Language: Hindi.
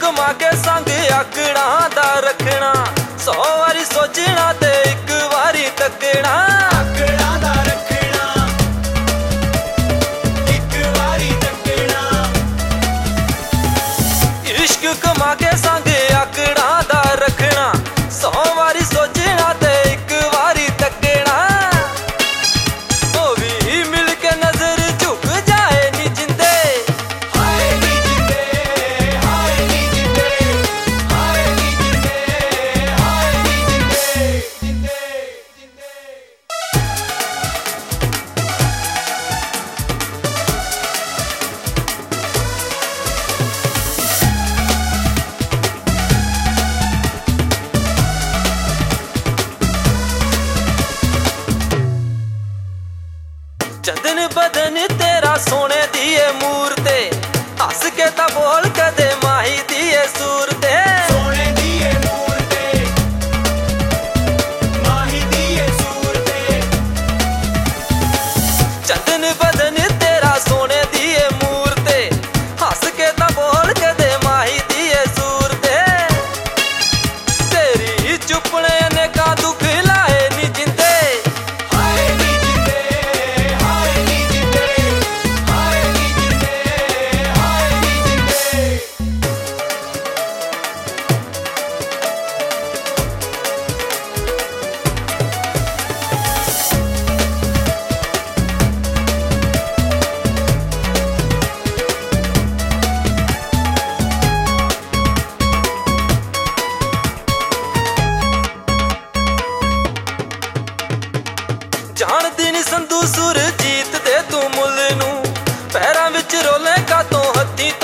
कमा के संग आकड़ा दा रखना, 100 वारी सोचना ते एक वारी तकना। आकड़ा दा रखना, एक वारी तकना। इश्क कमा के संग आकड़ा दा रखना, 100 वारी सोचना ते एक वारी तकना। ओ भी मिल के नजर झुक जाए नी जिंदे, हाय नी जिंदे, हाय नी जिंदे, हाय नी जिंदे, हाय नी जिंदे, जिंदे जिंदे। चंदन बदन तेरा सोने दिए मूरते, हस के ता बोल कदे माही दिए सूरते। सोने दिए मूरते, माही दिए सूरते। चंदन बदन तेरा सोने दिए मूरते, हस के ता बोल कदे माही दिए सूरते। तेरी चुपने ने का दुख लाए नी जिंदे, हाय नी जिंदे, हाय नी जिंदे, हाय नी जिंदे, हाय नी जिंदे। जानदी नी संधू सुरजीत दे तू मुल नू, पैरां विच रोले का तो हत्थी